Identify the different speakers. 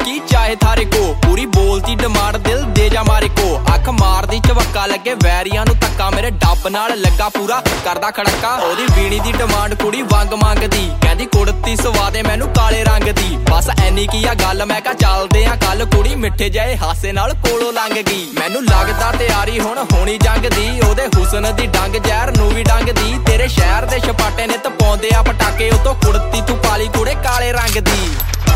Speaker 1: की चाहे थारे को, पूरी बोलती डिमांड दिल दे जा मारे को। अख मारदी झवक्का लगे वैरियां नू धक्का, मेरे डब नाल लगा पूरा करदा खड़का। ओदी वीणी दी डिमांड कुड़ी वंग मंगदी, कहंदी कुड़ती सवा दे मैनू काले रंग दी। बस ऐनी की आ गल मैं कहा चलदे आ कल, कुड़ी मिठे जहे हासे नाल कोलों लंघ गई। मैनू लगदा तैयारी हुण होनी जंग दी, ओदे हुसन दी डंग जहर नू भी डंग दी। तेरे शहर दे छपाटे ने तपाउंदे आ पटाके, उतों कुड़ती तू पाली कुड़े काले रंग दी।